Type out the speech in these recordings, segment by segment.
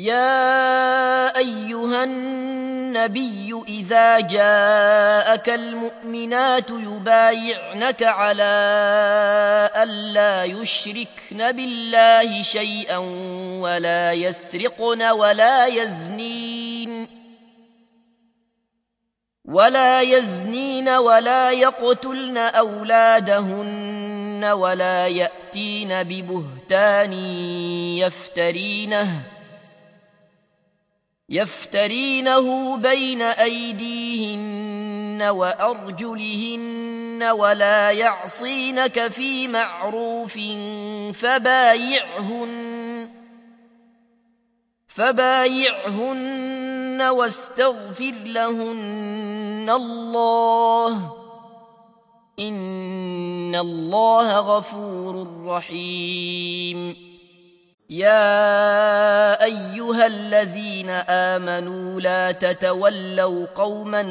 يا أيها النبي إذا جاءك المؤمنات يبايعنك على ألا يشركن بالله شيئا ولا يسرقن ولا يزنين ولا يقتلن أولادهن ولا يأتين ببهتان يفترينه بين أيديهن وأرجلهن ولا يعصينك في معروف فبايعهن واستغفر لهن الله إن الله غفور رحيم. يا أيها الذين آمنوا لا تتولوا قوما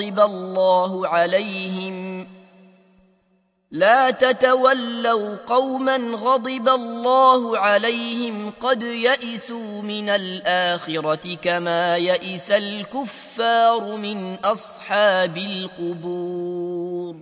غضب الله عليهم قد يئسوا من الآخرة كما يئس الكفار من أصحاب القبور.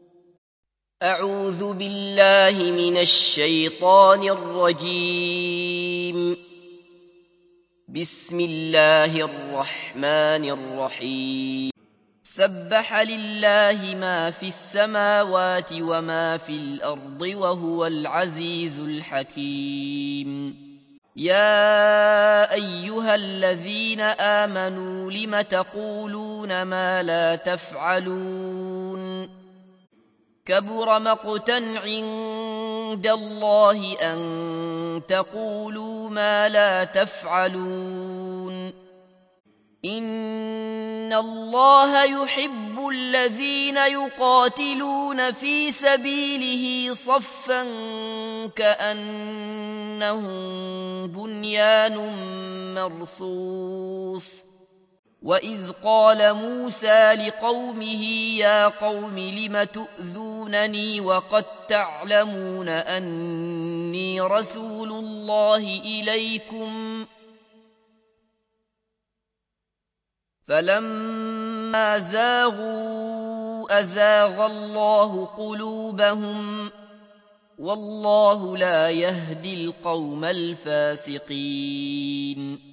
أعوذ بالله من الشيطان الرجيم. بسم الله الرحمن الرحيم. سبح لله ما في السماوات وما في الأرض وهو العزيز الحكيم. يا أيها الذين آمنوا لم تقولون ما لا تفعلون كبر مقتا عند الله أن تقولوا ما لا تفعلون إن الله يحب الذين يقاتلون في سبيله صفا كأنهم بنيان مرصوص. وإذ قال موسى لقومه يا قوم لم تؤذونني وقد تعلمون أني رسول الله إليكم فلما زاغوا أزاغ الله قلوبهم والله لا يهدي القوم الفاسقين.